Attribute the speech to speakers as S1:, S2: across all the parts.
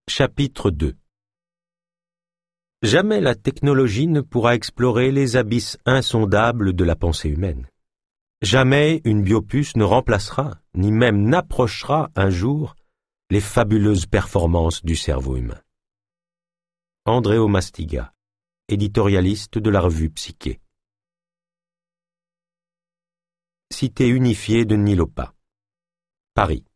S1: Chapitre 2. Jamais la technologie ne pourra explorer les abysses insondables de la pensée humaine. Jamais une biopuce ne remplacera, ni même n'approchera un jour, les fabuleuses performances du cerveau humain. Andréo Mastiga, éditorialiste de la revue Psyché. Cité unifiée de Nilopa, Paris.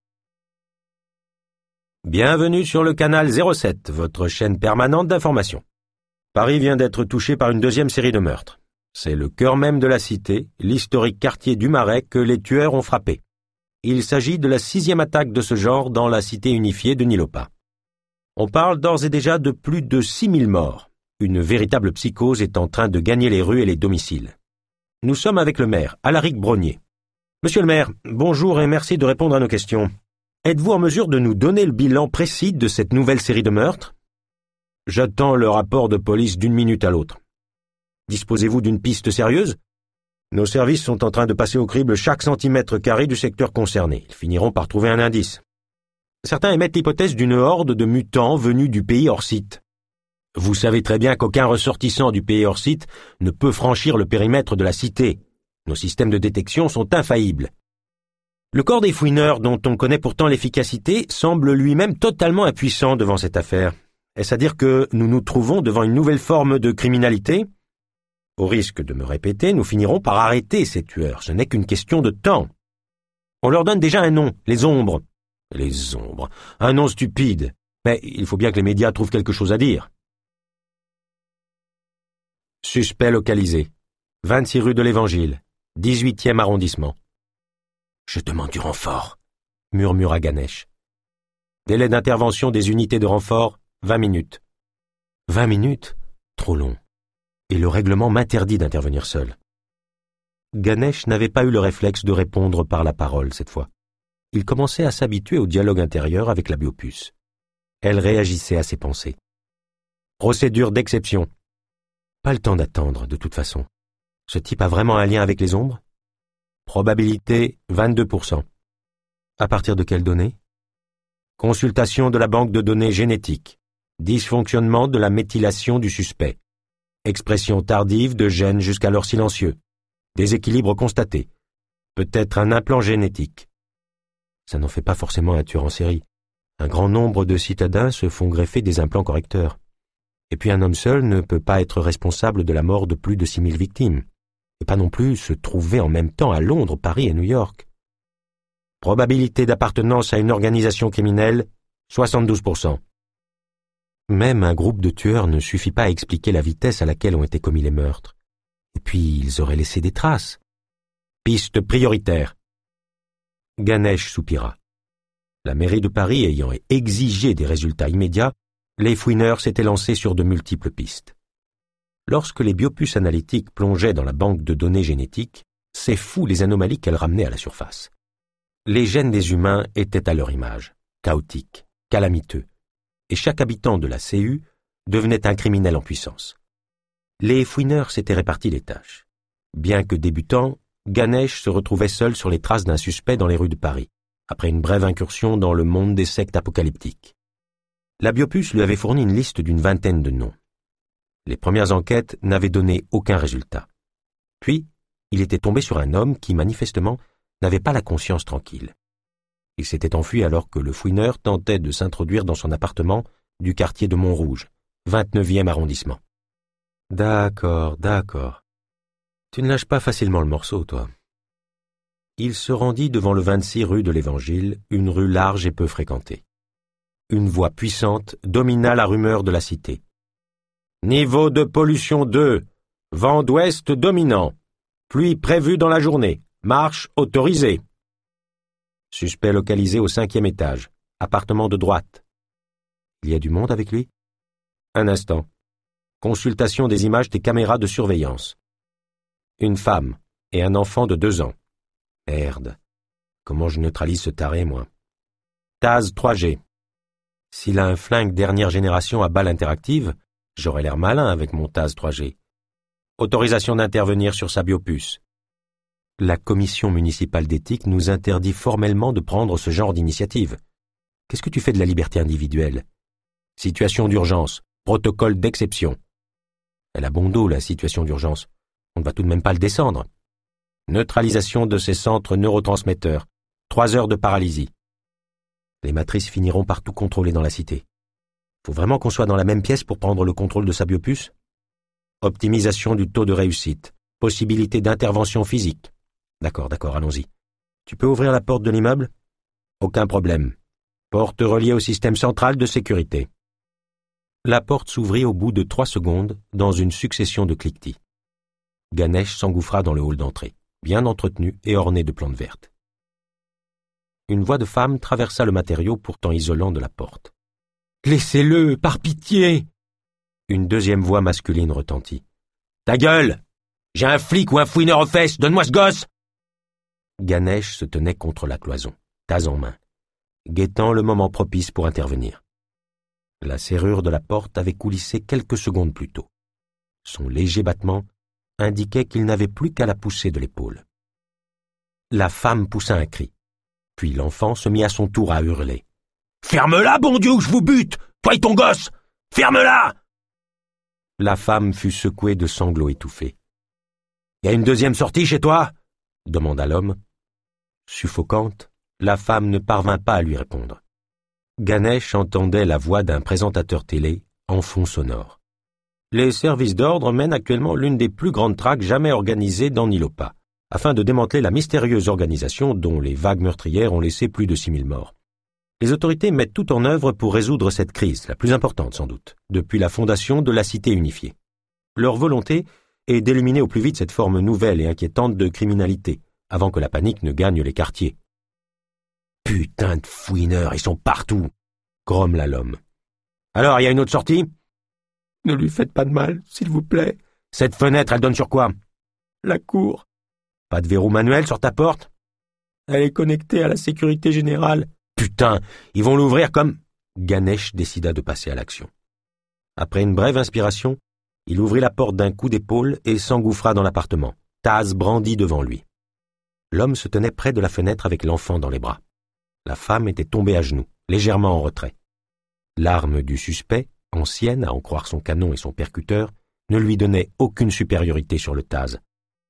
S1: Bienvenue sur le canal 07, votre chaîne permanente d'information. Paris vient d'être touché par une deuxième série de meurtres. C'est le cœur même de la cité, l'historique quartier du Marais, que les tueurs ont frappé. Il s'agit de la 6e attaque de ce genre dans la cité unifiée de Nilopa. On parle d'ores et déjà de plus de 6000 morts. Une véritable psychose est en train de gagner les rues et les domiciles. Nous sommes avec le maire, Alaric Brognier. Monsieur le maire, bonjour et merci de répondre à nos questions. Êtes-vous en mesure de nous donner le bilan précis de cette nouvelle série de meurtres? J'attends le rapport de police d'une minute à l'autre. Disposez-vous d'une piste sérieuse? Nos services sont en train de passer au crible chaque centimètre carré du secteur concerné. Ils finiront par trouver un indice. Certains émettent l'hypothèse d'une horde de mutants venus du pays hors site. Vous savez très bien qu'aucun ressortissant du pays hors site ne peut franchir le périmètre de la cité. Nos systèmes de détection sont infaillibles. Le corps des fouineurs, dont on connaît pourtant l'efficacité, semble lui-même totalement impuissant devant cette affaire. Est-ce à dire que nous nous trouvons devant une nouvelle forme de criminalité? Au risque de me répéter, nous finirons par arrêter ces tueurs. Ce n'est qu'une question de temps. On leur donne déjà un nom, les ombres. Les ombres, un nom stupide. Mais il faut bien que les médias trouvent quelque chose à dire. Suspect localisé. 26 rue de l'Évangile, 18e arrondissement. Je demande du renfort, murmura Ganesh. Délai d'intervention des unités de renfort, 20 minutes. 20 minutes? Trop long. Et le règlement m'interdit d'intervenir seul. Ganesh n'avait pas eu le réflexe de répondre par la parole cette fois. Il commençait à s'habituer au dialogue intérieur avec la biopuce. Elle réagissait à ses pensées. Procédure d'exception. Pas le temps d'attendre, de toute façon. Ce type a vraiment un lien avec les ombres? Probabilité 22%. À partir de quelles données? Consultation de la banque de données génétiques. Dysfonctionnement de la méthylation du suspect. Expression tardive de gènes jusqu'alors silencieux. Déséquilibre constaté. Peut-être un implant génétique. Ça n'en fait pas forcément un tueur en série. Un grand nombre de citadins se font greffer des implants correcteurs. Et puis un homme seul ne peut pas être responsable de la mort de plus de 6000 victimes. Et pas non plus se trouver en même temps à Londres, Paris et New York. Probabilité d'appartenance à une organisation criminelle, 72%. Même un groupe de tueurs ne suffit pas à expliquer la vitesse à laquelle ont été commis les meurtres. Et puis ils auraient laissé des traces. Piste prioritaire. Ganesh soupira. La mairie de Paris ayant exigé des résultats immédiats, les fouineurs s'étaient lancés sur de multiples pistes. Lorsque les biopuces analytiques plongeaient dans la banque de données génétiques, c'est fou les anomalies qu'elles ramenaient à la surface. Les gènes des humains étaient à leur image, chaotiques, calamiteux, et chaque habitant de la CU devenait un criminel en puissance. Les fouineurs s'étaient répartis les tâches. Bien que débutant, Ganesh se retrouvait seul sur les traces d'un suspect dans les rues de Paris, après une brève incursion dans le monde des sectes apocalyptiques. La biopuce lui avait fourni une liste d'une vingtaine de noms. Les premières enquêtes n'avaient donné aucun résultat. Puis, il était tombé sur un homme qui, manifestement, n'avait pas la conscience tranquille. Il s'était enfui alors que le fouineur tentait de s'introduire dans son appartement du quartier de Montrouge, 29e arrondissement. D'accord. Tu ne lâches pas facilement le morceau, toi. Il se rendit devant le 26 rue de l'Évangile, une rue large et peu fréquentée. Une voix puissante domina la rumeur de la cité. Niveau de pollution 2, vent d'ouest dominant, pluie prévue dans la journée, marche autorisée. Suspect localisé au 5e étage, appartement de droite. Il y a du monde avec lui? Un instant. Consultation des images des caméras de surveillance. Une femme et un enfant de 2 ans. Merde. Comment je neutralise ce taré, moi? Taz 3G. S'il a un flingue dernière génération à balle interactive, j'aurais l'air malin avec mon Taz 3G. Autorisation d'intervenir sur sa biopuce. La commission municipale d'éthique nous interdit formellement de prendre ce genre d'initiative. Qu'est-ce que tu fais de la liberté individuelle? Situation d'urgence. Protocole d'exception. Elle a bon dos, la situation d'urgence. On ne va tout de même pas le descendre. Neutralisation de ses centres neurotransmetteurs. 3 heures de paralysie. Les matrices finiront par tout contrôler dans la cité. Faut vraiment qu'on soit dans la même pièce pour prendre le contrôle de sa biopuce? Optimisation du taux de réussite. Possibilité d'intervention physique. D'accord, allons-y. Tu peux ouvrir la porte de l'immeuble? Aucun problème. Porte reliée au système central de sécurité. La porte s'ouvrit au bout de 3 secondes dans une succession de cliquetis. Ganesh s'engouffra dans le hall d'entrée, bien entretenu et orné de plantes vertes. Une voix de femme traversa le matériau pourtant isolant de la porte. « Laissez-le, par pitié !» Une deuxième voix masculine retentit. « Ta gueule! J'ai un flic ou un fouineur aux fesses, donne-moi ce gosse !» Ganesh se tenait contre la cloison, tasse en main, guettant le moment propice pour intervenir. La serrure de la porte avait coulissé quelques secondes plus tôt. Son léger battement indiquait qu'il n'avait plus qu'à la pousser de l'épaule. La femme poussa un cri. Puis l'enfant se mit à son tour à hurler. « Ferme-la, bon Dieu, ou je vous bute! Toi et ton gosse! Ferme-la !» La femme fut secouée de sanglots étouffés. « Y a une deuxième sortie chez toi ?» demanda l'homme. Suffocante, la femme ne parvint pas à lui répondre. Ganesh entendait la voix d'un présentateur télé en fond sonore. Les services d'ordre mènent actuellement l'une des plus grandes traques jamais organisées dans Nilopa, afin de démanteler la mystérieuse organisation dont les vagues meurtrières ont laissé plus de 6000 morts. Les autorités mettent tout en œuvre pour résoudre cette crise, la plus importante sans doute, depuis la fondation de la cité unifiée. Leur volonté est d'éliminer au plus vite cette forme nouvelle et inquiétante de criminalité, avant que la panique ne gagne les quartiers. « Putain de fouineurs, ils sont partout !» grommela l'homme. « Alors, il y a une autre sortie ?»« Ne lui faites pas de mal, s'il vous plaît. »« Cette fenêtre, elle donne sur quoi ?»« La cour. »« Pas de verrou manuel sur ta porte ?»« Elle est connectée à la sécurité générale. »« Putain, ils vont l'ouvrir comme... » Ganesh décida de passer à l'action. Après une brève inspiration, il ouvrit la porte d'un coup d'épaule et s'engouffra dans l'appartement, Taz brandi devant lui. L'homme se tenait près de la fenêtre avec l'enfant dans les bras. La femme était tombée à genoux, légèrement en retrait. L'arme du suspect, ancienne à en croire son canon et son percuteur, ne lui donnait aucune supériorité sur le Taz.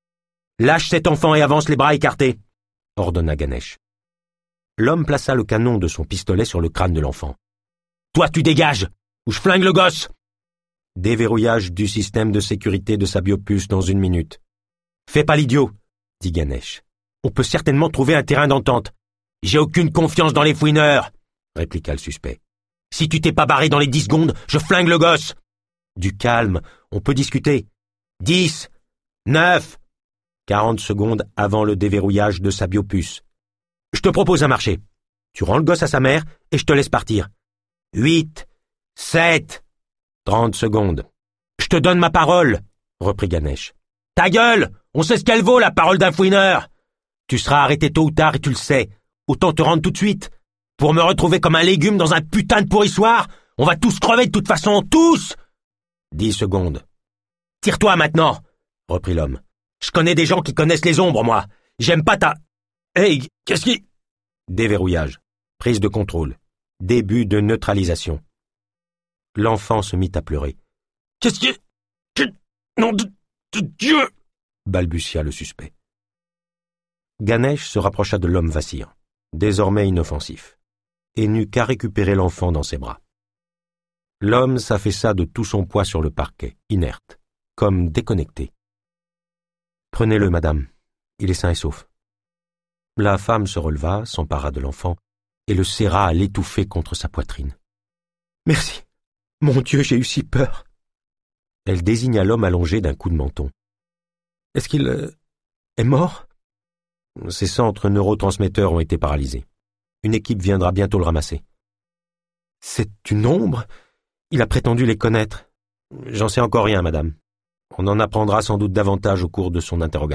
S1: « Lâche cet enfant et avance les bras écartés !» ordonna Ganesh. L'homme plaça le canon de son pistolet sur le crâne de l'enfant. « Toi, tu dégages, ou je flingue le gosse !» Déverrouillage du système de sécurité de sa biopuce dans 1 minute. « Fais pas l'idiot !» dit Ganesh. « On peut certainement trouver un terrain d'entente. »« J'ai aucune confiance dans les fouineurs !» répliqua le suspect. « Si tu t'es pas barré dans les 10 secondes, je flingue le gosse !»« Du calme, on peut discuter. »« 10, 9, 40 secondes avant le déverrouillage de sa biopuce. « Je te propose un marché. Tu rends le gosse à sa mère et je te laisse partir. »« 8, 7, 30 secondes. »« Je te donne ma parole !» reprit Ganesh. « Ta gueule! On sait ce qu'elle vaut, la parole d'un fouineur! Tu seras arrêté tôt ou tard et tu le sais. Autant te rendre tout de suite. Pour me retrouver comme un légume dans un putain de pourrissoir, on va tous crever de toute façon, tous !» 10 secondes. « Tire-toi maintenant !» reprit l'homme. « Je connais des gens qui connaissent les ombres, moi. J'aime pas ta... Hey, qu'est-ce qui... » Déverrouillage. Prise de contrôle. Début de neutralisation. L'enfant se mit à pleurer. « Qu'est-ce qui... Nom de Dieu !» balbutia le suspect. Ganesh se rapprocha de l'homme vacillant, désormais inoffensif, et n'eut qu'à récupérer l'enfant dans ses bras. L'homme s'affaissa de tout son poids sur le parquet, inerte, comme déconnecté. « Prenez-le, madame, il est sain et sauf. » La femme se releva, s'empara de l'enfant, et le serra à l'étouffer contre sa poitrine. « Merci. Mon Dieu, j'ai eu si peur. » Elle désigna l'homme allongé d'un coup de menton. « Est-ce qu'il est mort ?» Ses centres neurotransmetteurs ont été paralysés. Une équipe viendra bientôt le ramasser. « C'est une ombre ? Il a prétendu les connaître. »« J'en sais encore rien, madame. On en apprendra sans doute davantage au cours de son interrogatoire. »«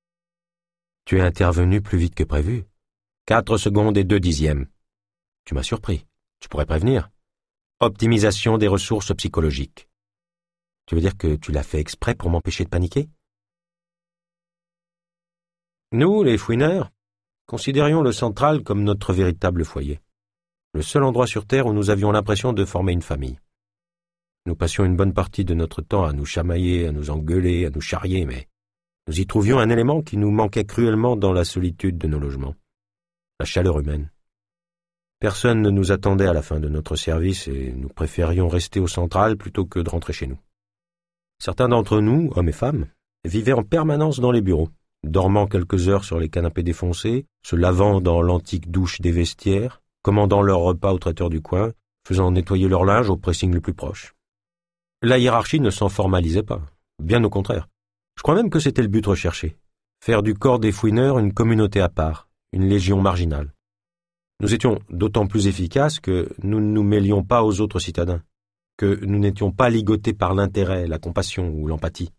S1: Tu es intervenu plus vite que prévu. 4 secondes et 2 dixièmes. Tu m'as surpris. Tu pourrais prévenir. Optimisation des ressources psychologiques. Tu veux dire que tu l'as fait exprès pour m'empêcher de paniquer ? Nous, les fouineurs, considérions le central comme notre véritable foyer. Le seul endroit sur Terre où nous avions l'impression de former une famille. Nous passions une bonne partie de notre temps à nous chamailler, à nous engueuler, à nous charrier, mais nous y trouvions un élément qui nous manquait cruellement dans la solitude de nos logements. La chaleur humaine. Personne ne nous attendait à la fin de notre service et nous préférions rester au central plutôt que de rentrer chez nous. Certains d'entre nous, hommes et femmes, vivaient en permanence dans les bureaux, dormant quelques heures sur les canapés défoncés, se lavant dans l'antique douche des vestiaires, commandant leur repas au traiteur du coin, faisant nettoyer leur linge au pressing le plus proche. La hiérarchie ne s'en formalisait pas, bien au contraire. Je crois même que c'était le but recherché, faire du corps des fouineurs une communauté à part, une légion marginale. Nous étions d'autant plus efficaces que nous ne nous mêlions pas aux autres citadins, que nous n'étions pas ligotés par l'intérêt, la compassion ou l'empathie.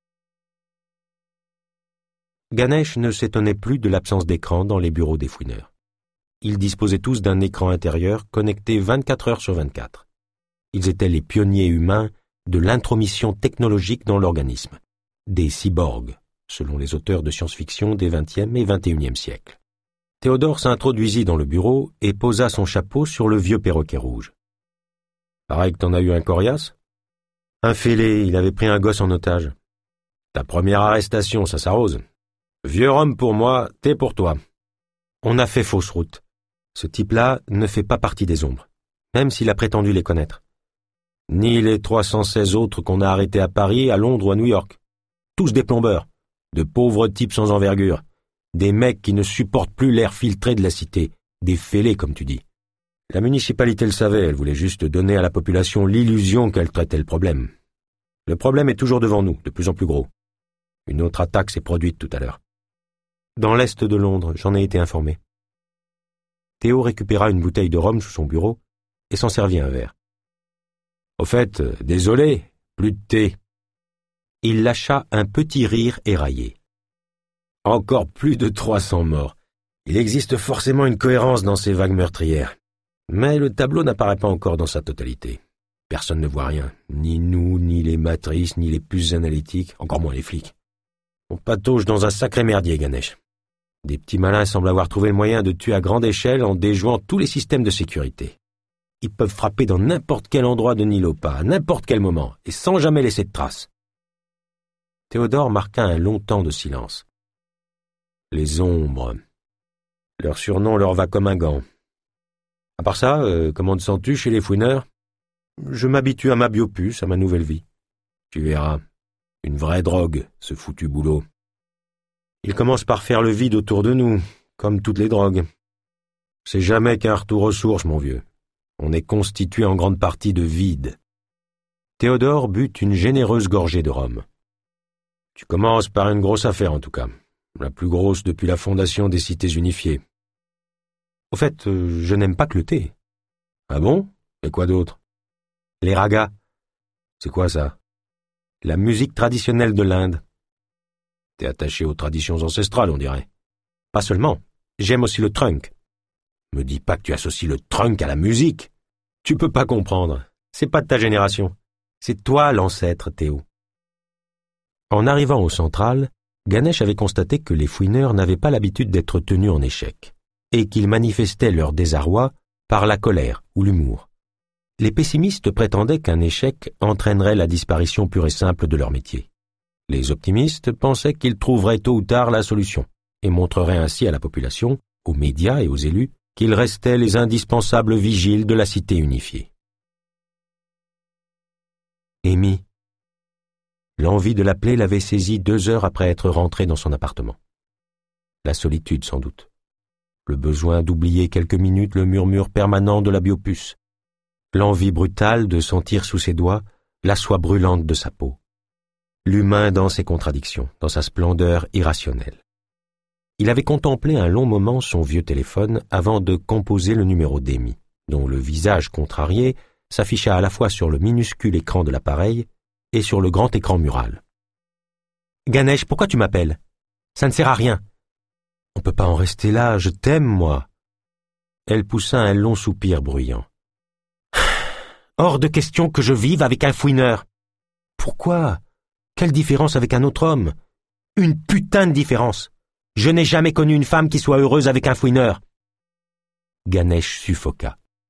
S1: Ganesh ne s'étonnait plus de l'absence d'écran dans les bureaux des fouineurs. Ils disposaient tous d'un écran intérieur connecté 24 heures sur 24. Ils étaient les pionniers humains de l'intromission technologique dans l'organisme, des cyborgs, selon les auteurs de science-fiction des XXe et XXIe siècles. Théodore s'introduisit dans le bureau et posa son chapeau sur le vieux perroquet rouge. « Pareil que t'en as eu un coriace ?»« Un fêlé, il avait pris un gosse en otage. »« Ta première arrestation, ça s'arrose. Vieux rhum pour moi, thé pour toi. » On a fait fausse route. Ce type-là ne fait pas partie des ombres, même s'il a prétendu les connaître. Ni les 316 autres qu'on a arrêtés à Paris, à Londres ou à New York. Tous des plombeurs, de pauvres types sans envergure. Des mecs qui ne supportent plus l'air filtré de la cité, des fêlés comme tu dis. La municipalité le savait, elle voulait juste donner à la population l'illusion qu'elle traitait le problème. Le problème est toujours devant nous, de plus en plus gros. Une autre attaque s'est produite tout à l'heure. Dans l'est de Londres, j'en ai été informé. Théo récupéra une bouteille de rhum sous son bureau et s'en servit un verre. Au fait, désolé, plus de thé. Il lâcha un petit rire éraillé. Encore plus de 300 morts. Il existe forcément une cohérence dans ces vagues meurtrières. Mais le tableau n'apparaît pas encore dans sa totalité. Personne ne voit rien. Ni nous, ni les matrices, ni les puces analytiques, encore moins les flics. On patauge dans un sacré merdier, Ganesh. Des petits malins semblent avoir trouvé le moyen de tuer à grande échelle en déjouant tous les systèmes de sécurité. Ils peuvent frapper dans n'importe quel endroit de Nilopa, à n'importe quel moment, et sans jamais laisser de traces. Théodore marqua un long temps de silence. Les ombres. Leur surnom leur va comme un gant. À part ça, comment te sens-tu chez les fouineurs? Je m'habitue à ma biopuce, à ma nouvelle vie. Tu verras. Une vraie drogue, ce foutu boulot. Il commence par faire le vide autour de nous, comme toutes les drogues. C'est jamais qu'un retour aux sources, mon vieux. On est constitué en grande partie de vide. Théodore but une généreuse gorgée de rhum. Tu commences par une grosse affaire, en tout cas. La plus grosse depuis la fondation des cités unifiées. Au fait, je n'aime pas que le thé. Ah bon? Et quoi d'autre? Les ragas. C'est quoi ça? La musique traditionnelle de l'Inde. T'es attaché aux traditions ancestrales, on dirait. Pas seulement. J'aime aussi le trunk. Me dis pas que tu associes le trunk à la musique. Tu peux pas comprendre. C'est pas de ta génération. C'est toi l'ancêtre, Théo. En arrivant au central, Ganesh avait constaté que les fouineurs n'avaient pas l'habitude d'être tenus en échec, et qu'ils manifestaient leur désarroi par la colère ou l'humour. Les pessimistes prétendaient qu'un échec entraînerait la disparition pure et simple de leur métier. Les optimistes pensaient qu'ils trouveraient tôt ou tard la solution, et montreraient ainsi à la population, aux médias et aux élus, qu'ils restaient les indispensables vigiles de la cité unifiée. Amy. L'envie de l'appeler l'avait saisi 2 heures après être rentré dans son appartement. La solitude, sans doute. Le besoin d'oublier quelques minutes le murmure permanent de la biopuce. L'envie brutale de sentir sous ses doigts la soie brûlante de sa peau. L'humain dans ses contradictions, dans sa splendeur irrationnelle. Il avait contemplé un long moment son vieux téléphone avant de composer le numéro d'Amy, dont le visage contrarié s'afficha à la fois sur le minuscule écran de l'appareil et sur le grand écran mural. « Ganesh, pourquoi tu m'appelles? Ça ne sert à rien. »« On peut pas en rester là, je t'aime, moi. » Elle poussa un long soupir bruyant. « Hors de question que je vive avec un fouineur. »« Pourquoi? Quelle différence avec un autre homme? Une putain de différence. Je n'ai jamais connu une femme qui soit heureuse avec un fouineur. » Ganesh suffoqua.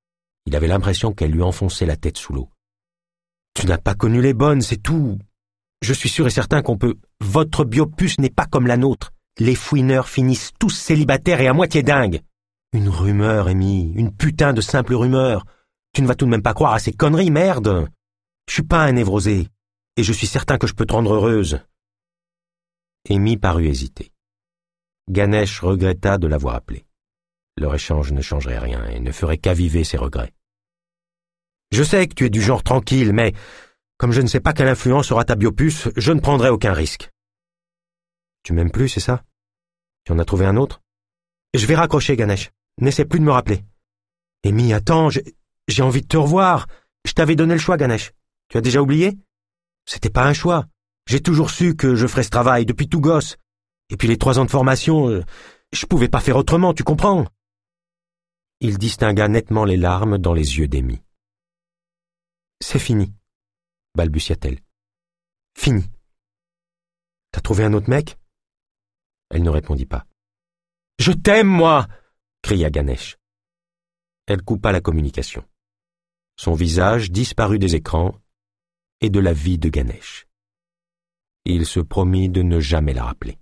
S1: Il avait l'impression qu'elle lui enfonçait la tête sous l'eau. « Tu n'as pas connu les bonnes, c'est tout. Je suis sûr et certain qu'on peut... Votre biopuce n'est pas comme la nôtre. Les fouineurs finissent tous célibataires et à moitié dingues. Une rumeur, Amy, une putain de simple rumeur. Tu ne vas tout de même pas croire à ces conneries, merde. Je suis pas un névrosé, et je suis certain que je peux te rendre heureuse. » Amy parut hésiter. Ganesh regretta de l'avoir appelé. Leur échange ne changerait rien et ne ferait qu'aviver ses regrets. « Je sais que tu es du genre tranquille, mais comme je ne sais pas quelle influence aura ta biopuce, je ne prendrai aucun risque. »« Tu m'aimes plus, c'est ça? Tu en as trouvé un autre? » ?»« Je vais raccrocher, Ganesh. N'essaie plus de me rappeler. »« Amy, attends, j'ai envie de te revoir. Je t'avais donné le choix, Ganesh. Tu as déjà oublié? C'était pas un choix. J'ai toujours su que je ferais ce travail, depuis tout gosse. Et puis les 3 ans de formation, je pouvais pas faire autrement, tu comprends? » Il distingua nettement les larmes dans les yeux d'Amy. « C'est fini, » balbutia-t-elle. « Fini. T'as trouvé un autre mec? » Elle ne répondit pas. « Je t'aime, moi !» cria Ganesh. Elle coupa la communication. Son visage disparut des écrans et de la vie de Ganesh. Il se promit de ne jamais la rappeler.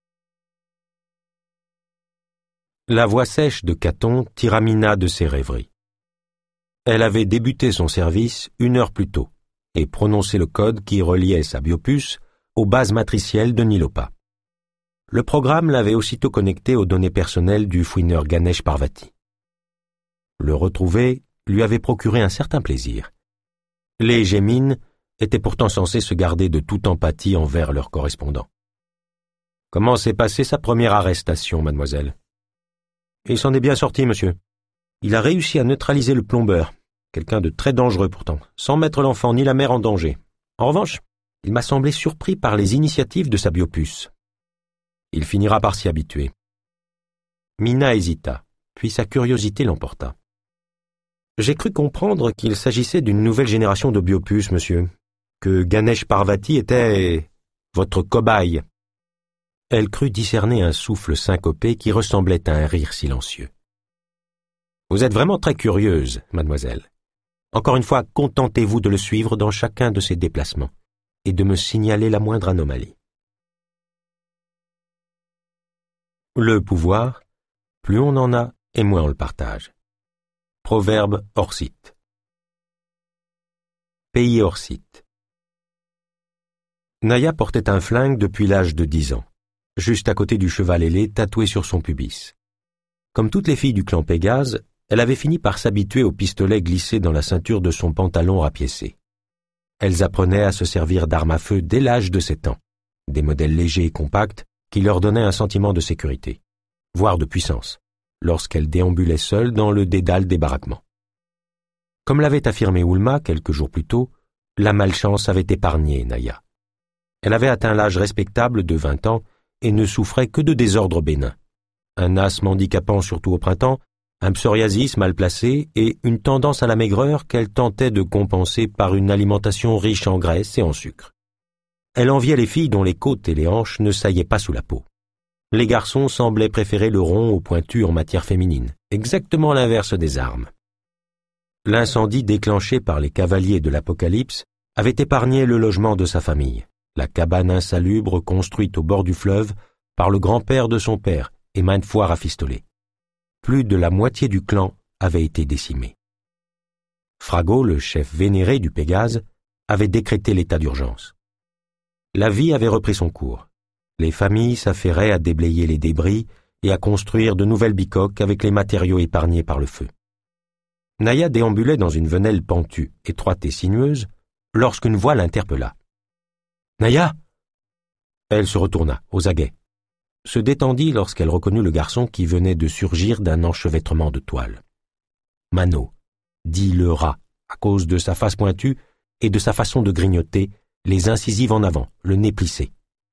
S1: La voix sèche de Caton tira Mina de ses rêveries. Elle avait débuté son service 1 heure plus tôt et prononcé le code qui reliait sa biopuce aux bases matricielles de Nilopa. Le programme l'avait aussitôt connecté aux données personnelles du fouineur Ganesh Parvati. Le retrouver lui avait procuré un certain plaisir. Les Gémines étaient pourtant censés se garder de toute empathie envers leurs correspondants. « Comment s'est passée sa première arrestation, mademoiselle ?»« Il s'en est bien sorti, monsieur. Il a réussi à neutraliser le plombeur, quelqu'un de très dangereux pourtant, sans mettre l'enfant ni la mère en danger. En revanche, il m'a semblé surpris par les initiatives de sa biopuce. Il finira par s'y habituer. » Mina hésita, puis sa curiosité l'emporta. « J'ai cru comprendre qu'il s'agissait d'une nouvelle génération de biopuces, monsieur, que Ganesh Parvati était votre cobaye. » Elle crut discerner un souffle syncopé qui ressemblait à un rire silencieux. « Vous êtes vraiment très curieuse, mademoiselle. Encore une fois, contentez-vous de le suivre dans chacun de ses déplacements et de me signaler la moindre anomalie. » Le pouvoir, plus on en a et moins on le partage. Proverbe Orcite. Pays Orcite. Naya portait un flingue depuis l'âge de 10 ans, juste à côté du cheval ailé tatoué sur son pubis. Comme toutes les filles du clan Pégase, elle avait fini par s'habituer au pistolet glissé dans la ceinture de son pantalon rapiécé. Elles apprenaient à se servir d'armes à feu dès l'âge de 7 ans, des modèles légers et compacts qui leur donnaient un sentiment de sécurité, voire de puissance, lorsqu'elles déambulaient seules dans le dédale des baraquements. Comme l'avait affirmé Oulma quelques jours plus tôt, la malchance avait épargné Naya. Elle avait atteint l'âge respectable de 20 ans et ne souffrait que de désordres bénins. Un asthme handicapant surtout au printemps, un psoriasis mal placé et une tendance à la maigreur qu'elle tentait de compenser par une alimentation riche en graisse et en sucre. Elle enviait les filles dont les côtes et les hanches ne saillaient pas sous la peau. Les garçons semblaient préférer le rond au pointu en matière féminine, exactement l'inverse des armes. L'incendie déclenché par les cavaliers de l'Apocalypse avait épargné le logement de sa famille, la cabane insalubre construite au bord du fleuve par le grand-père de son père et maintes fois rafistolée. Plus de la moitié du clan avait été décimée. Frago, le chef vénéré du Pégase, avait décrété l'état d'urgence. La vie avait repris son cours. Les familles s'affairaient à déblayer les débris et à construire de nouvelles bicoques avec les matériaux épargnés par le feu. Naya déambulait dans une venelle pentue, étroite et sinueuse, lorsqu'une voix l'interpella. « Naya !» Elle se retourna, aux aguets, se détendit lorsqu'elle reconnut le garçon qui venait de surgir d'un enchevêtrement de toile. Mano, dit le rat, à cause de sa face pointue et de sa façon de grignoter, les incisives en avant, le nez plissé.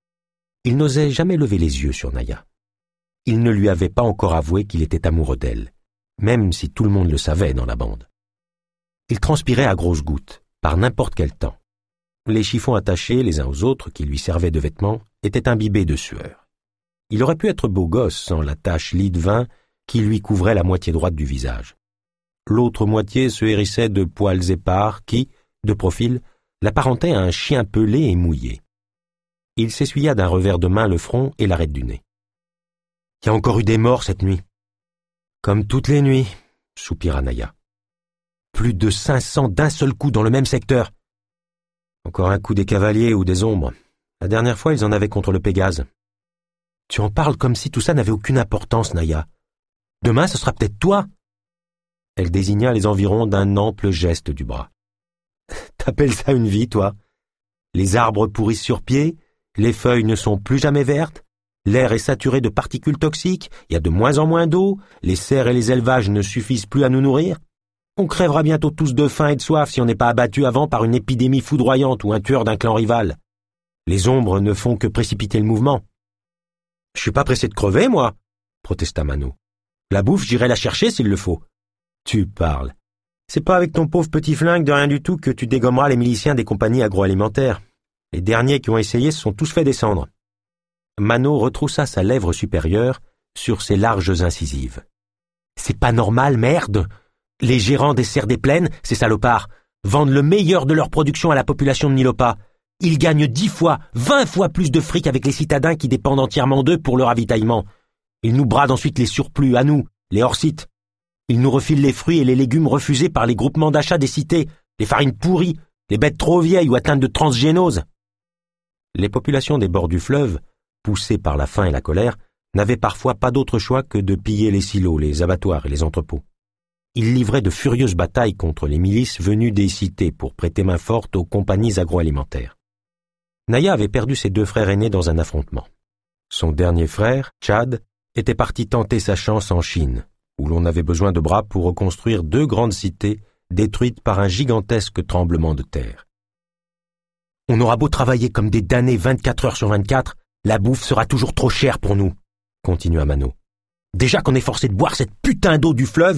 S1: Il n'osait jamais lever les yeux sur Naya. Il ne lui avait pas encore avoué qu'il était amoureux d'elle, même si tout le monde le savait dans la bande. Il transpirait à grosses gouttes, par n'importe quel temps. Les chiffons attachés les uns aux autres qui lui servaient de vêtements étaient imbibés de sueur. Il aurait pu être beau gosse sans la tache lit de vin qui lui couvrait la moitié droite du visage. L'autre moitié se hérissait de poils épars qui, de profil, l'apparentaient à un chien pelé et mouillé. Il s'essuya d'un revers de main le front et l'arête du nez. « Il y a encore eu des morts cette nuit. »« Comme toutes les nuits, » soupira Naya. « Plus de 500 d'un seul coup dans le même secteur. Encore un coup des cavaliers ou des ombres. La dernière fois, ils en avaient contre le Pégase. Tu en parles comme si tout ça n'avait aucune importance, Naya. Demain, ce sera peut-être toi. » Elle désigna les environs d'un ample geste du bras. « T'appelles ça une vie, toi? Les arbres pourrissent sur pied, les feuilles ne sont plus jamais vertes, l'air est saturé de particules toxiques, il y a de moins en moins d'eau, les serres et les élevages ne suffisent plus à nous nourrir. On crèvera bientôt tous de faim et de soif si on n'est pas abattu avant par une épidémie foudroyante ou un tueur d'un clan rival. Les ombres ne font que précipiter le mouvement. »« Je suis pas pressé de crever, moi, » protesta Mano. « La bouffe, j'irai la chercher s'il le faut. »« Tu parles. C'est pas avec ton pauvre petit flingue de rien du tout que tu dégommeras les miliciens des compagnies agroalimentaires. Les derniers qui ont essayé se sont tous fait descendre. » Mano retroussa sa lèvre supérieure sur ses larges incisives. « C'est pas normal, merde! Les gérants des serres des plaines, ces salopards, vendent le meilleur de leur production à la population de Nilopa. Ils gagnent 10 fois, 20 fois plus de fric avec les citadins qui dépendent entièrement d'eux pour le ravitaillement. Ils nous bradent ensuite les surplus, à nous, les hors-sites. Ils nous refilent les fruits et les légumes refusés par les groupements d'achat des cités, les farines pourries, les bêtes trop vieilles ou atteintes de transgénose. » Les populations des bords du fleuve, poussées par la faim et la colère, n'avaient parfois pas d'autre choix que de piller les silos, les abattoirs et les entrepôts. Ils livraient de furieuses batailles contre les milices venues des cités pour prêter main forte aux compagnies agroalimentaires. Naya avait perdu ses 2 frères aînés dans un affrontement. Son dernier frère, Tchad, était parti tenter sa chance en Chine, où l'on avait besoin de bras pour reconstruire 2 grandes cités détruites par un gigantesque tremblement de terre. « On aura beau travailler comme des damnés 24 heures sur 24, la bouffe sera toujours trop chère pour nous, » continua Mano. « Déjà qu'on est forcé de boire cette putain d'eau du fleuve !»«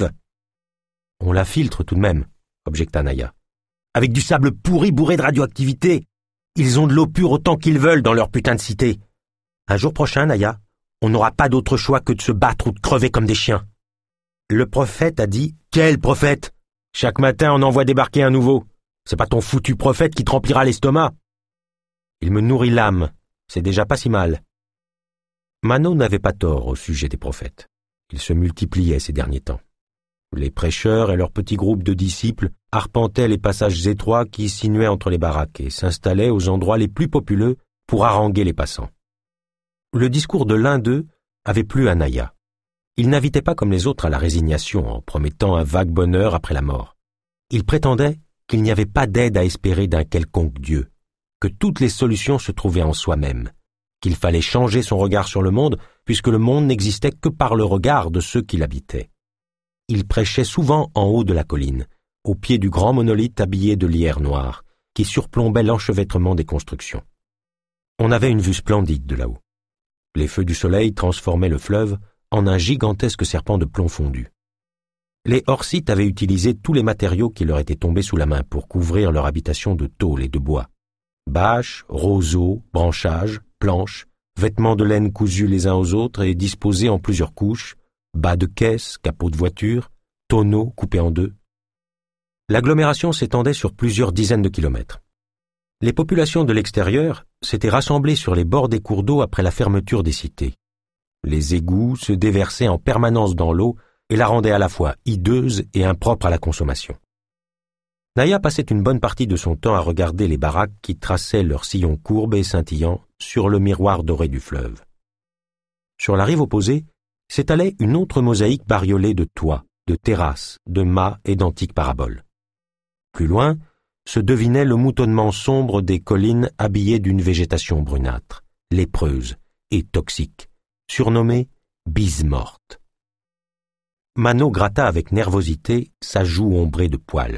S1: On la filtre tout de même, » objecta Naya. « Avec du sable pourri bourré de radioactivité. Ils ont de l'eau pure autant qu'ils veulent dans leur putain de cité. Un jour prochain, Naya, on n'aura pas d'autre choix que de se battre ou de crever comme des chiens. » Le prophète a dit « Quel prophète? Chaque matin on envoie débarquer un nouveau. C'est pas ton foutu prophète qui te remplira l'estomac. Il me nourrit l'âme, c'est déjà pas si mal. » Mano n'avait pas tort au sujet des prophètes. Ils se multipliaient ces derniers temps. Les prêcheurs et leurs petits groupes de disciples arpentaient les passages étroits qui sinuaient entre les baraques et s'installaient aux endroits les plus populeux pour haranguer les passants. Le discours de l'un d'eux avait plu à Naya. Il n'invitait pas comme les autres à la résignation en promettant un vague bonheur après la mort. Il prétendait qu'il n'y avait pas d'aide à espérer d'un quelconque Dieu, que toutes les solutions se trouvaient en soi-même, qu'il fallait changer son regard sur le monde puisque le monde n'existait que par le regard de ceux qui l'habitaient. Il prêchait souvent en haut de la colline, au pied du grand monolithe habillé de lierre noire, qui surplombait l'enchevêtrement des constructions. On avait une vue splendide de là-haut. Les feux du soleil transformaient le fleuve en un gigantesque serpent de plomb fondu. Les hors-sites avaient utilisé tous les matériaux qui leur étaient tombés sous la main pour couvrir leur habitation de tôle et de bois. Bâches, roseaux, branchages, planches, vêtements de laine cousus les uns aux autres et disposés en plusieurs couches, bas de caisse, capots de voiture, tonneaux coupés en 2. L'agglomération s'étendait sur plusieurs dizaines de kilomètres. Les populations de l'extérieur s'étaient rassemblées sur les bords des cours d'eau après la fermeture des cités. Les égouts se déversaient en permanence dans l'eau et la rendaient à la fois hideuse et impropre à la consommation. Naya passait une bonne partie de son temps à regarder les baraques qui traçaient leurs sillons courbes et scintillants sur le miroir doré du fleuve. Sur la rive opposée s'étalait une autre mosaïque bariolée de toits, de terrasses, de mâts et d'antiques paraboles. Plus loin se devinait le moutonnement sombre des collines habillées d'une végétation brunâtre, lépreuse et toxique, surnommée bise morte. Mano gratta avec nervosité sa joue ombrée de poils.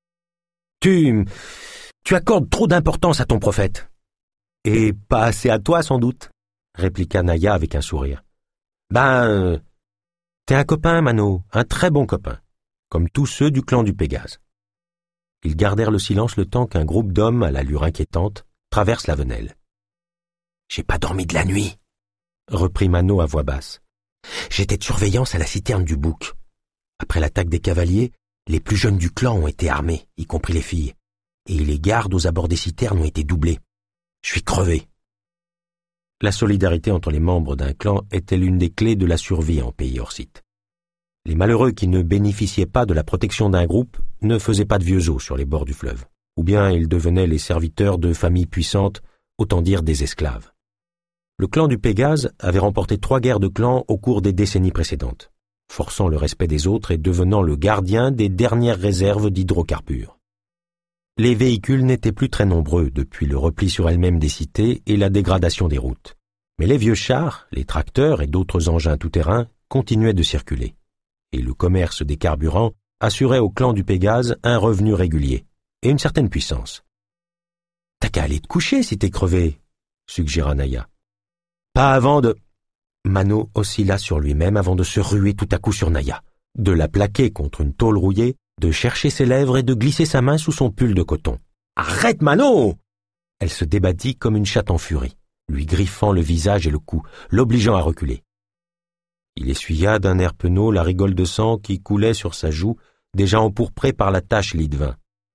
S1: Tu accordes trop d'importance à ton prophète. Et pas assez à toi, sans doute, répliqua Naya avec un sourire. T'es un copain, Mano, un très bon copain, comme tous ceux du clan du Pégase. Ils gardèrent le silence le temps qu'un groupe d'hommes à l'allure inquiétante traverse la Venelle. J'ai pas dormi de la nuit, reprit Mano à voix basse. J'étais de surveillance à la citerne du Bouc. Après l'attaque des cavaliers, Les plus jeunes du clan ont été armés, y compris les filles, et les gardes aux abords des citernes ont été doublés. Je suis crevé. La solidarité entre les membres d'un clan était l'une des clés de la survie en pays hors site. Les malheureux qui ne bénéficiaient pas de la protection d'un groupe ne faisaient pas de vieux os sur les bords du fleuve, ou bien ils devenaient les serviteurs de familles puissantes, autant dire des esclaves. Le clan du Pégase avait remporté 3 guerres de clans au cours des décennies précédentes, forçant le respect des autres et devenant le gardien des dernières réserves d'hydrocarbures. Les véhicules n'étaient plus très nombreux depuis le repli sur elles-mêmes des cités et la dégradation des routes. Mais les vieux chars, les tracteurs et d'autres engins tout-terrain continuaient de circuler. Et le commerce des carburants assurait au clan du Pégase un revenu régulier et une certaine puissance. « T'as qu'à aller te coucher si t'es crevé », suggéra Naya. « Pas avant de… » Mano oscilla sur lui-même avant de se ruer tout à coup sur Naya, de la plaquer contre une tôle rouillée, de chercher ses lèvres et de glisser sa main sous son pull de coton. « Arrête, Mano !» Elle se débattit comme une chatte en furie, lui griffant le visage et le cou, l'obligeant à reculer. Il essuya d'un air penaud la rigole de sang qui coulait sur sa joue, déjà empourprée par la tache lit de vin.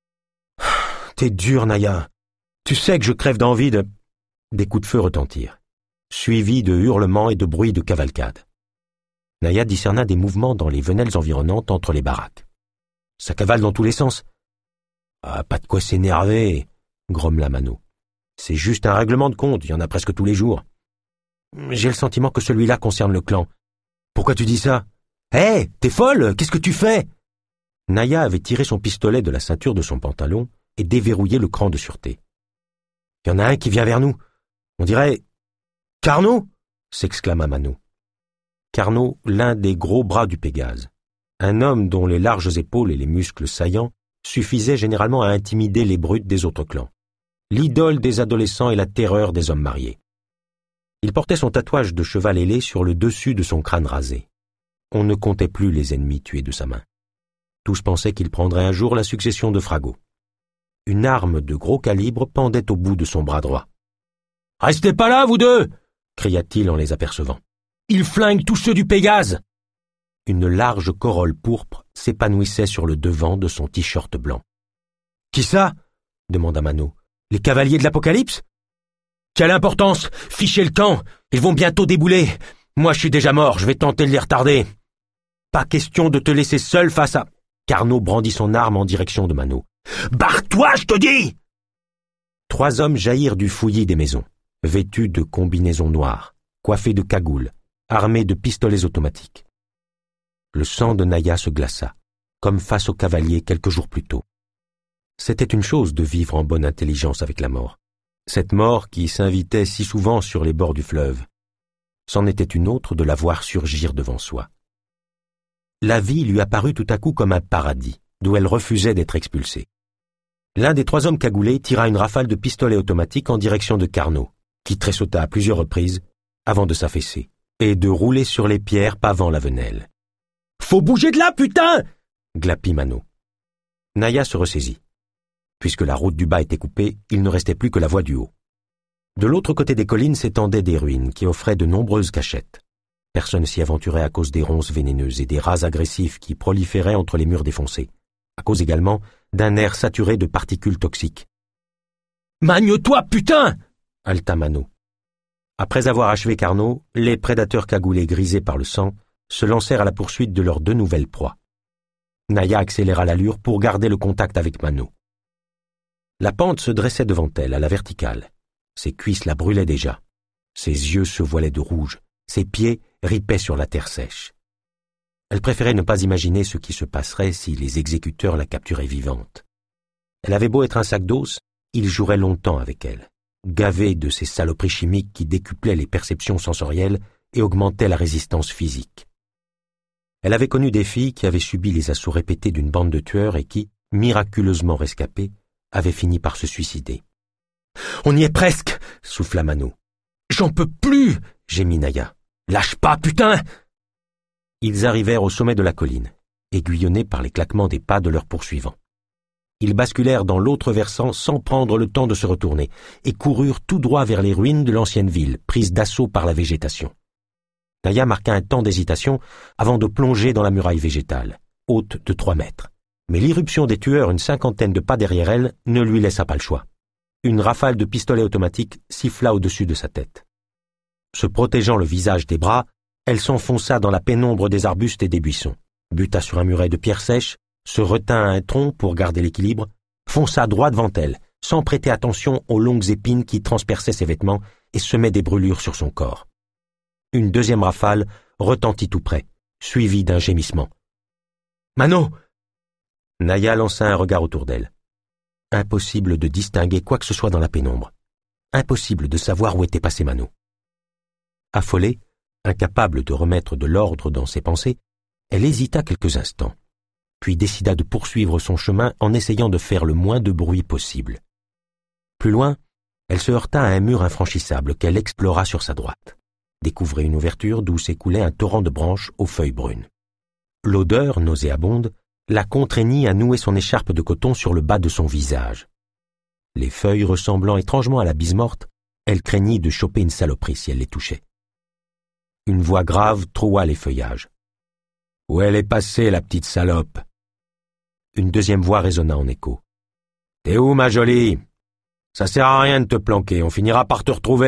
S1: « T'es dur, Naya. Tu sais que je crève d'envie de… » Des coups de feu retentirent, suivis de hurlements et de bruits de cavalcade. Naya discerna des mouvements dans les venelles environnantes entre les baraques. « Ça cavale dans tous les sens. »« Ah, pas de quoi s'énerver, » grommela Mano. « C'est juste un règlement de compte, il y en a presque tous les jours. »« J'ai le sentiment que celui-là concerne le clan. »« Pourquoi tu dis ça ? »« Hé, t'es folle, qu'est-ce que tu fais ?» Naya avait tiré son pistolet de la ceinture de son pantalon et déverrouillé le cran de sûreté. « Il y en a un qui vient vers nous. On dirait… »« Carnot !» s'exclama Mano. Carnot, l'un des gros bras du Pégase. Un homme dont les larges épaules et les muscles saillants suffisaient généralement à intimider les brutes des autres clans. L'idole des adolescents et la terreur des hommes mariés. Il portait son tatouage de cheval ailé sur le dessus de son crâne rasé. On ne comptait plus les ennemis tués de sa main. Tous pensaient qu'il prendrait un jour la succession de Frago. Une arme de gros calibre pendait au bout de son bras droit. « Restez pas là, vous deux !» cria-t-il en les apercevant. « Ils flinguent tous ceux du Pégase !» Une large corolle pourpre s'épanouissait sur le devant de son t-shirt blanc. « Qui ça ?» demanda Mano. « Les cavaliers de l'Apocalypse ?»« Quelle importance ! Fichez le camp ! Ils vont bientôt débouler. Moi, je suis déjà mort, je vais tenter de les retarder. »« Pas question de te laisser seul face à… » Carnot brandit son arme en direction de Mano. « Barre-toi, je te dis !» 3 hommes jaillirent du fouillis des maisons, vêtus de combinaisons noires, coiffés de cagoules, armés de pistolets automatiques. Le sang de Naya se glaça, comme face aux cavaliers quelques jours plus tôt. C'était une chose de vivre en bonne intelligence avec la mort. Cette mort qui s'invitait si souvent sur les bords du fleuve. C'en était une autre de la voir surgir devant soi. La vie lui apparut tout à coup comme un paradis, d'où elle refusait d'être expulsée. L'un des 3 hommes cagoulés tira une rafale de pistolet automatique en direction de Carnot, qui tressauta à plusieurs reprises avant de s'affaisser et de rouler sur les pierres pavant la venelle. « Faut bouger de là, putain !» glapit Mano. Naya se ressaisit. Puisque la route du bas était coupée, il ne restait plus que la voie du haut. De l'autre côté des collines s'étendaient des ruines qui offraient de nombreuses cachettes. Personne ne s'y aventurait à cause des ronces vénéneuses et des rats agressifs qui proliféraient entre les murs défoncés, à cause également d'un air saturé de particules toxiques. « Magne-toi, putain !» haleta Mano. Après avoir achevé Carnot, les prédateurs cagoulés grisés par le sang se lancèrent à la poursuite de leurs 2 nouvelles proies. Naya accéléra l'allure pour garder le contact avec Mano. La pente se dressait devant elle, à la verticale. Ses cuisses la brûlaient déjà. Ses yeux se voilaient de rouge. Ses pieds ripaient sur la terre sèche. Elle préférait ne pas imaginer ce qui se passerait si les exécuteurs la capturaient vivante. Elle avait beau être un sac d'os, ils joueraient longtemps avec elle, gavés de ces saloperies chimiques qui décuplaient les perceptions sensorielles et augmentaient la résistance physique. Elle avait connu des filles qui avaient subi les assauts répétés d'une bande de tueurs et qui, miraculeusement rescapées, avaient fini par se suicider. « On y est presque !» souffla Mano. « J'en peux plus !» gémit Naya. « Lâche pas, putain !» Ils arrivèrent au sommet de la colline, aiguillonnés par les claquements des pas de leurs poursuivants. Ils basculèrent dans l'autre versant sans prendre le temps de se retourner et coururent tout droit vers les ruines de l'ancienne ville, prises d'assaut par la végétation. Naya marqua un temps d'hésitation avant de plonger dans la muraille végétale, haute de 3 mètres, Mais l'irruption des tueurs une cinquantaine de pas derrière elle ne lui laissa pas le choix. Une rafale de pistolet automatique siffla au-dessus de sa tête. Se protégeant le visage des bras, elle s'enfonça dans la pénombre des arbustes et des buissons, buta sur un muret de pierres sèches, se retint à un tronc pour garder l'équilibre, fonça droit devant elle, sans prêter attention aux longues épines qui transperçaient ses vêtements et semaient des brûlures sur son corps. Une deuxième rafale retentit tout près, suivie d'un gémissement. « Mano !» Naya lança un regard autour d'elle. Impossible de distinguer quoi que ce soit dans la pénombre. Impossible de savoir où était passé Mano. Affolée, incapable de remettre de l'ordre dans ses pensées, elle hésita quelques instants, puis décida de poursuivre son chemin en essayant de faire le moins de bruit possible. Plus loin, elle se heurta à un mur infranchissable qu'elle explora sur sa droite, découvrit une ouverture d'où s'écoulait un torrent de branches aux feuilles brunes. L'odeur, nauséabonde, la contraignit à nouer son écharpe de coton sur le bas de son visage. Les feuilles ressemblant étrangement à la bise morte, elle craignit de choper une saloperie si elle les touchait. Une voix grave troua les feuillages. « Où elle est passée, la petite salope ?» Une deuxième voix résonna en écho. « T'es où, ma jolie? Ça sert à rien de te planquer, on finira par te retrouver. »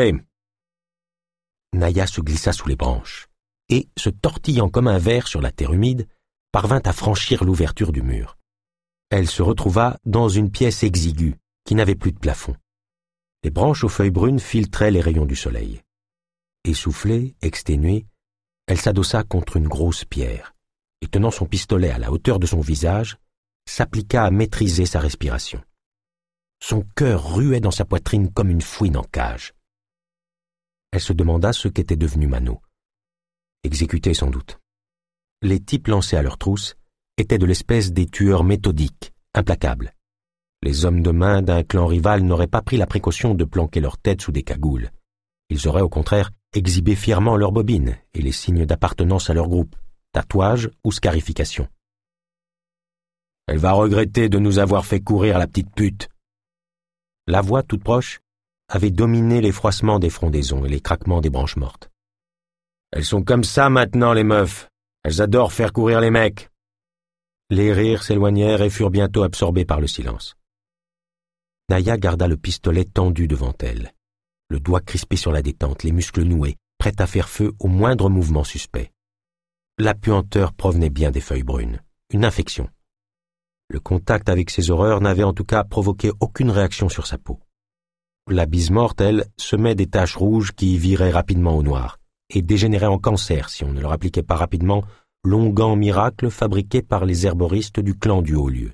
S1: Naya se glissa sous les branches et, se tortillant comme un ver sur la terre humide, parvint à franchir l'ouverture du mur. Elle se retrouva dans une pièce exiguë qui n'avait plus de plafond. Les branches aux feuilles brunes filtraient les rayons du soleil. Essoufflée, exténuée, elle s'adossa contre une grosse pierre et, tenant son pistolet à la hauteur de son visage, s'appliqua à maîtriser sa respiration. Son cœur ruait dans sa poitrine comme une fouine en cage. Elle se demanda ce qu'était devenu Mano. Exécuté sans doute. Les types lancés à leur trousse étaient de l'espèce des tueurs méthodiques, implacables. Les hommes de main d'un clan rival n'auraient pas pris la précaution de planquer leur tête sous des cagoules. Ils auraient au contraire exhibé fièrement leurs bobines et les signes d'appartenance à leur groupe, tatouage ou scarification. « Elle va regretter de nous avoir fait courir, la petite pute !» La voix toute proche avait dominé les froissements des frondaisons et les craquements des branches mortes. « Elles sont comme ça maintenant, les meufs. Elles adorent faire courir les mecs. » Les rires s'éloignèrent et furent bientôt absorbés par le silence. Naya garda le pistolet tendu devant elle, le doigt crispé sur la détente, les muscles noués, prêts à faire feu au moindre mouvement suspect. La puanteur provenait bien des feuilles brunes, une infection. Le contact avec ces horreurs n'avait en tout cas provoqué aucune réaction sur sa peau. La bise morte, elle, semait des taches rouges qui viraient rapidement au noir et dégénéraient en cancer si on ne leur appliquait pas rapidement l'onguent miracle fabriqué par les herboristes du clan du Haut-Lieu.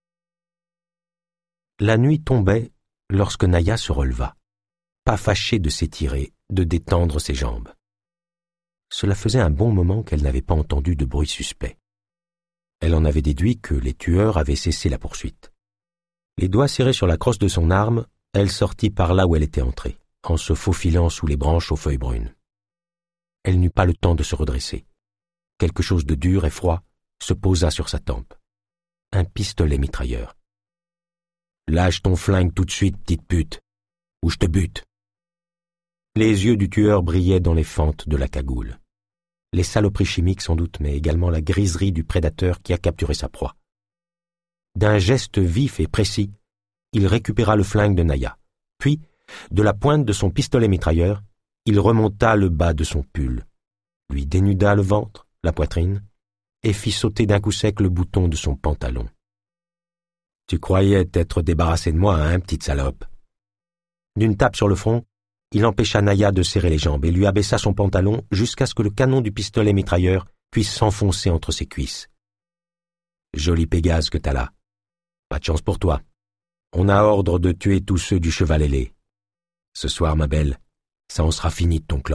S1: La nuit tombait lorsque Naya se releva, pas fâchée de s'étirer, de détendre ses jambes. Cela faisait un bon moment qu'elle n'avait pas entendu de bruit suspect. Elle en avait déduit que les tueurs avaient cessé la poursuite. Les doigts serrés sur la crosse de son arme, elle sortit par là où elle était entrée, en se faufilant sous les branches aux feuilles brunes. Elle n'eut pas le temps de se redresser. Quelque chose de dur et froid se posa sur sa tempe. Un pistolet mitrailleur. « Lâche ton flingue tout de suite, petite pute, ou je te bute. » Les yeux du tueur brillaient dans les fentes de la cagoule. Les saloperies chimiques sans doute, mais également la griserie du prédateur qui a capturé sa proie. D'un geste vif et précis, il récupéra le flingue de Naya, puis, de la pointe de son pistolet mitrailleur, il remonta le bas de son pull, lui dénuda le ventre, la poitrine, et fit sauter d'un coup sec le bouton de son pantalon. « Tu croyais t'être débarrassé de moi, hein, petite salope ?» D'une tape sur le front, il empêcha Naya de serrer les jambes et lui abaissa son pantalon jusqu'à ce que le canon du pistolet mitrailleur puisse s'enfoncer entre ses cuisses. « Joli Pégase que t'as là. Pas de chance pour toi. On a ordre de tuer tous ceux du cheval ailé. Ce soir, ma belle, ça en sera fini de ton clan. »